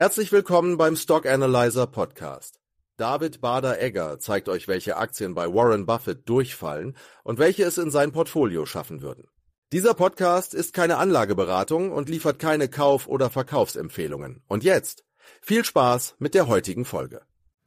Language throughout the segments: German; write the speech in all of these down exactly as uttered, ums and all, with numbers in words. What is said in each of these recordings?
Herzlich willkommen beim Stock Analyzer Podcast. David Bader-Egger zeigt euch, welche Aktien bei Warren Buffett durchfallen und welche es in sein Portfolio schaffen würden. Dieser Podcast ist keine Anlageberatung und liefert keine Kauf- oder Verkaufsempfehlungen. Und jetzt viel Spaß mit der heutigen Folge.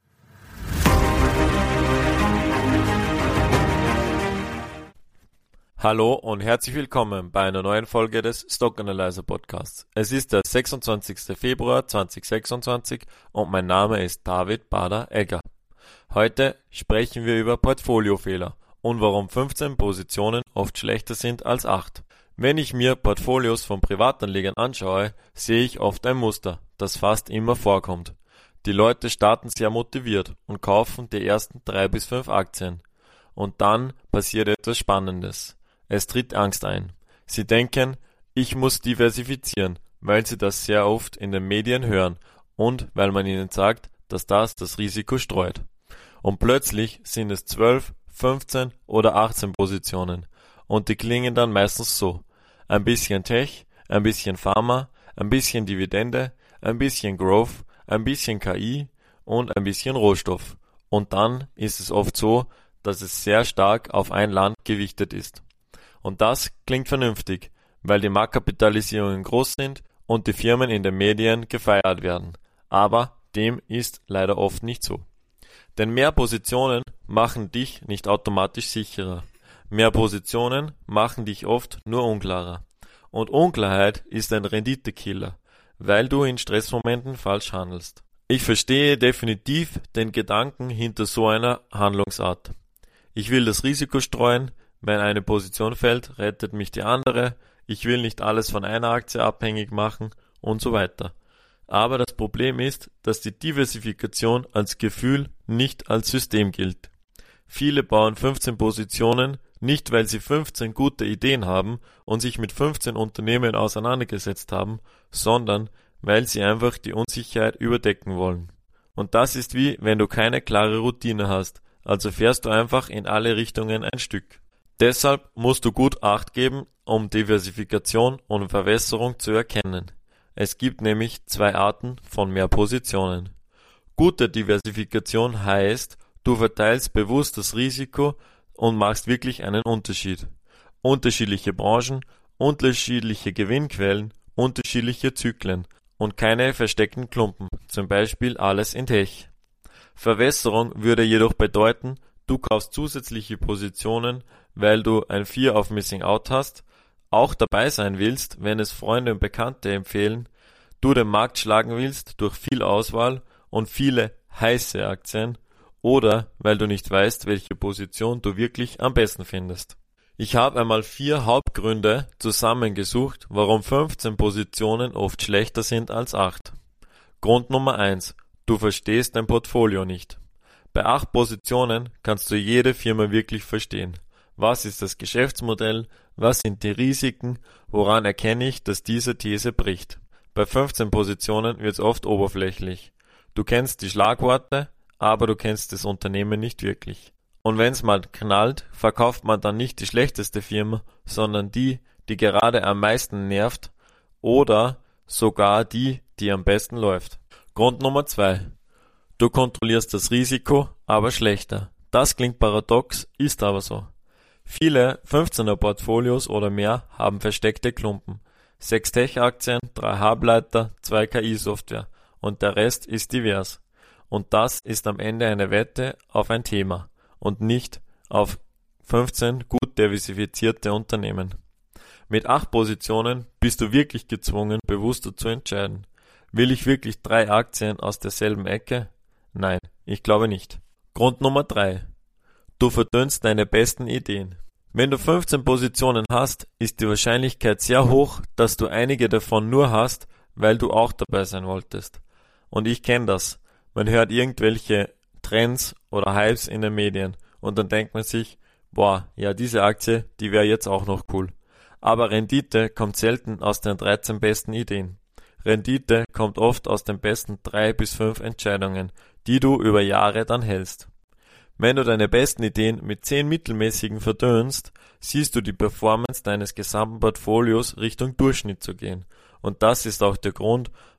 Hallo und herzlich willkommen bei einer neuen Folge des Stock Analyzer Podcasts. Es ist der sechsundzwanzigster Februar zweitausendsechsundzwanzig und mein Name ist David Bader-Egger. Heute sprechen wir über Portfoliofehler und warum fünfzehn Positionen oft schlechter sind als acht. Wenn ich mir Portfolios von Privatanlegern anschaue, sehe ich oft ein Muster, das fast immer vorkommt. Die Leute starten sehr motiviert und kaufen die ersten drei bis fünf Aktien. Und dann passiert etwas Spannendes. Es tritt Angst ein. Sie denken, ich muss diversifizieren, weil sie das sehr oft in den Medien hören und weil man ihnen sagt, dass das das Risiko streut. Und plötzlich sind es zwölf, fünfzehn oder achtzehn Positionen und die klingen dann meistens so. Ein bisschen Tech, ein bisschen Pharma, ein bisschen Dividende, ein bisschen Growth, ein bisschen K I und ein bisschen Rohstoff. Und dann ist es oft so, dass es sehr stark auf ein Land gewichtet ist. Und das klingt vernünftig, weil die Marktkapitalisierungen groß sind und die Firmen in den Medien gefeiert werden. Aber dem ist leider oft nicht so. Denn mehr Positionen machen dich nicht automatisch sicherer. Mehr Positionen machen dich oft nur unklarer. Und Unklarheit ist ein Renditekiller, weil du in Stressmomenten falsch handelst. Ich verstehe definitiv den Gedanken hinter so einer Handlungsart. Ich will das Risiko streuen, wenn eine Position fällt, rettet mich die andere, ich will nicht alles von einer Aktie abhängig machen und so weiter. Aber das Problem ist, dass die Diversifikation als Gefühl nicht als System gilt. Viele bauen fünfzehn Positionen, nicht weil sie fünfzehn gute Ideen haben und sich mit fünfzehn Unternehmen auseinandergesetzt haben, sondern weil sie einfach die Unsicherheit überdecken wollen. Und das ist wie, wenn du keine klare Routine hast, also fährst du einfach in alle Richtungen ein Stück. Deshalb musst du gut Acht geben, um Diversifikation und Verwässerung zu erkennen. Es gibt nämlich zwei Arten von mehr Positionen. Gute Diversifikation heißt, du verteilst bewusst das Risiko und machst wirklich einen Unterschied. Unterschiedliche Branchen, unterschiedliche Gewinnquellen, unterschiedliche Zyklen und keine versteckten Klumpen, zum Beispiel alles in Tech. Verwässerung würde jedoch bedeuten, du kaufst zusätzliche Positionen, weil du ein Fear of Missing Out hast, auch dabei sein willst, wenn es Freunde und Bekannte empfehlen, du den Markt schlagen willst durch viel Auswahl und viele heiße Aktien oder weil du nicht weißt, welche Position du wirklich am besten findest. Ich habe einmal vier Hauptgründe zusammengesucht, warum fünfzehn Positionen oft schlechter sind als acht. Grund Nummer eins. Du verstehst dein Portfolio nicht. Bei acht Positionen kannst du jede Firma wirklich verstehen. Was ist das Geschäftsmodell? Was sind die Risiken? Woran erkenne ich, dass diese These bricht? Bei fünfzehn Positionen wird es oft oberflächlich. Du kennst die Schlagworte, aber du kennst das Unternehmen nicht wirklich. Und wenn es mal knallt, verkauft man dann nicht die schlechteste Firma, sondern die, die gerade am meisten nervt oder sogar die, die am besten läuft. Grund Nummer zwei. Du kontrollierst das Risiko, aber schlechter. Das klingt paradox, ist aber so. Viele fünfzehner Portfolios oder mehr haben versteckte Klumpen. Sechs Tech-Aktien, drei Halbleiter, zwei K I-Software und der Rest ist divers. Und das ist am Ende eine Wette auf ein Thema und nicht auf fünfzehn gut diversifizierte Unternehmen. Mit acht Positionen bist du wirklich gezwungen, bewusster zu entscheiden. Will ich wirklich drei Aktien aus derselben Ecke? Nein, ich glaube nicht. Grund Nummer drei. Du verdünnst deine besten Ideen. Wenn du fünfzehn Positionen hast, ist die Wahrscheinlichkeit sehr hoch, dass du einige davon nur hast, weil du auch dabei sein wolltest. Und ich kenne das. Man hört irgendwelche Trends oder Hypes in den Medien und dann denkt man sich, boah, ja diese Aktie, die wäre jetzt auch noch cool. Aber Rendite kommt selten aus den dreizehn besten Ideen. Rendite kommt oft aus den besten drei bis fünf Entscheidungen, die du über Jahre dann hältst. Wenn du deine besten Ideen mit zehn mittelmäßigen verdünnst, siehst du die Performance deines gesamten Portfolios Richtung Durchschnitt zu gehen. Und das ist auch der Grund,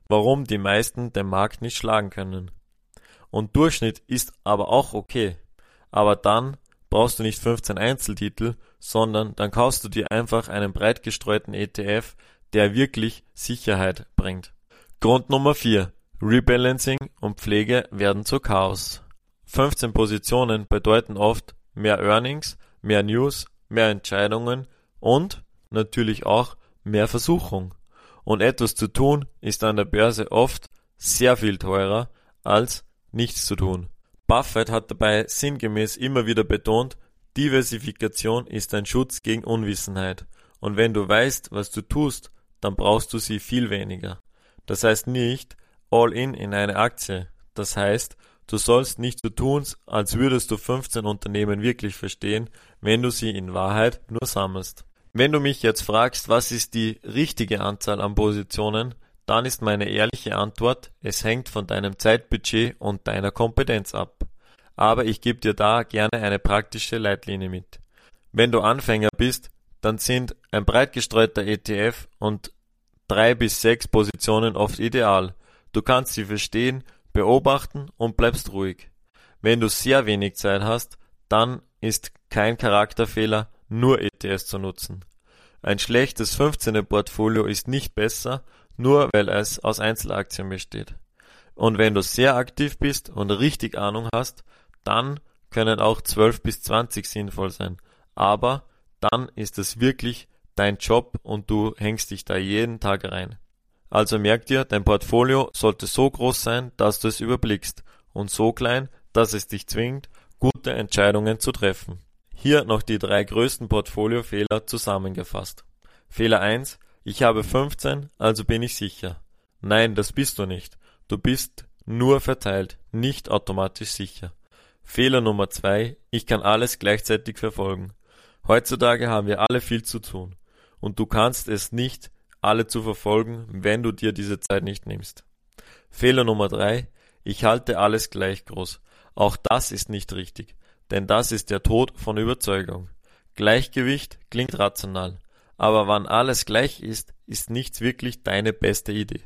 warum die meisten den Markt nicht schlagen können. Und Durchschnitt ist aber auch okay. Aber dann brauchst du nicht fünfzehn Einzeltitel, sondern dann kaufst du dir einfach einen breit gestreuten E T F, der wirklich Sicherheit bringt. Grund Nummer vier. Rebalancing und Pflege werden zu Chaos. fünfzehn Positionen bedeuten oft mehr Earnings, mehr News, mehr Entscheidungen und natürlich auch mehr Versuchung. Und etwas zu tun ist an der Börse oft sehr viel teurer als nichts zu tun. Buffett hat dabei sinngemäß immer wieder betont, Diversifikation ist ein Schutz gegen Unwissenheit. Und wenn du weißt, was du tust, dann brauchst du sie viel weniger. Das heißt nicht all in in eine Aktie. Das heißt, du sollst nicht so tun, als würdest du fünfzehn Unternehmen wirklich verstehen, wenn du sie in Wahrheit nur sammelst. Wenn du mich jetzt fragst, was ist die richtige Anzahl an Positionen, dann ist meine ehrliche Antwort, es hängt von deinem Zeitbudget und deiner Kompetenz ab. Aber ich gebe dir da gerne eine praktische Leitlinie mit. Wenn du Anfänger bist, dann sind ein breit gestreuter E T F und drei bis sechs Positionen oft ideal. Du kannst sie verstehen, beobachten und bleibst ruhig. Wenn du sehr wenig Zeit hast, dann ist kein Charakterfehler, nur E T Fs zu nutzen. Ein schlechtes fünfzehner-Portfolio ist nicht besser, nur weil es aus Einzelaktien besteht. Und wenn du sehr aktiv bist und richtig Ahnung hast, dann können auch zwölf bis zwanzig sinnvoll sein. Aber dann ist es wirklich dein Job und du hängst dich da jeden Tag rein. Also merk dir, dein Portfolio sollte so groß sein, dass du es überblickst und so klein, dass es dich zwingt, gute Entscheidungen zu treffen. Hier noch die drei größten Portfoliofehler zusammengefasst. Fehler eins. Ich habe fünfzehn, also bin ich sicher. Nein, das bist du nicht. Du bist nur verteilt, nicht automatisch sicher. Fehler Nummer zwei. Ich kann alles gleichzeitig verfolgen. Heutzutage haben wir alle viel zu tun. Und du kannst es nicht, alle zu verfolgen, wenn du dir diese Zeit nicht nimmst. Fehler Nummer drei. Ich halte alles gleich groß. Auch das ist nicht richtig, denn das ist der Tod von Überzeugung. Gleichgewicht klingt rational, aber wann alles gleich ist, ist nichts wirklich deine beste Idee.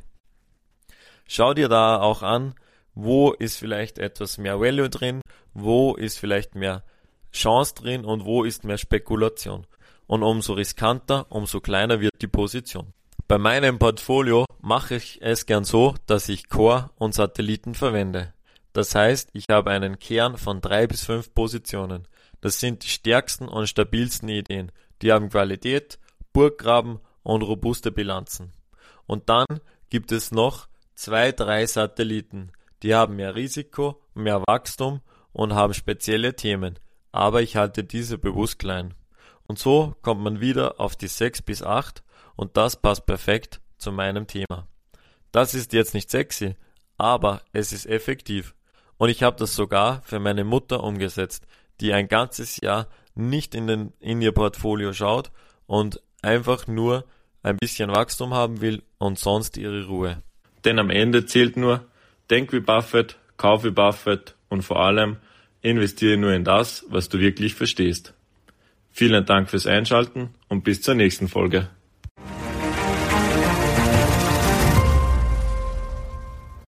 Schau dir da auch an, wo ist vielleicht etwas mehr Value drin, wo ist vielleicht mehr Chance drin und wo ist mehr Spekulation. Und umso riskanter, umso kleiner wird die Position. Bei meinem Portfolio mache ich es gern so, dass ich Core und Satelliten verwende. Das heißt, ich habe einen Kern von drei bis fünf Positionen. Das sind die stärksten und stabilsten Ideen. Die haben Qualität, Burggraben und robuste Bilanzen. Und dann gibt es noch zwei, drei Satelliten. Die haben mehr Risiko, mehr Wachstum und haben spezielle Themen. Aber ich halte diese bewusst klein. Und so kommt man wieder auf die sechs bis acht und das passt perfekt zu meinem Thema. Das ist jetzt nicht sexy, aber es ist effektiv. Und ich habe das sogar für meine Mutter umgesetzt, die ein ganzes Jahr nicht in, den, in ihr Portfolio schaut und einfach nur ein bisschen Wachstum haben will und sonst ihre Ruhe. Denn am Ende zählt nur, denk wie Buffett, kauf wie Buffett und vor allem investiere nur in das, was du wirklich verstehst. Vielen Dank fürs Einschalten und bis zur nächsten Folge.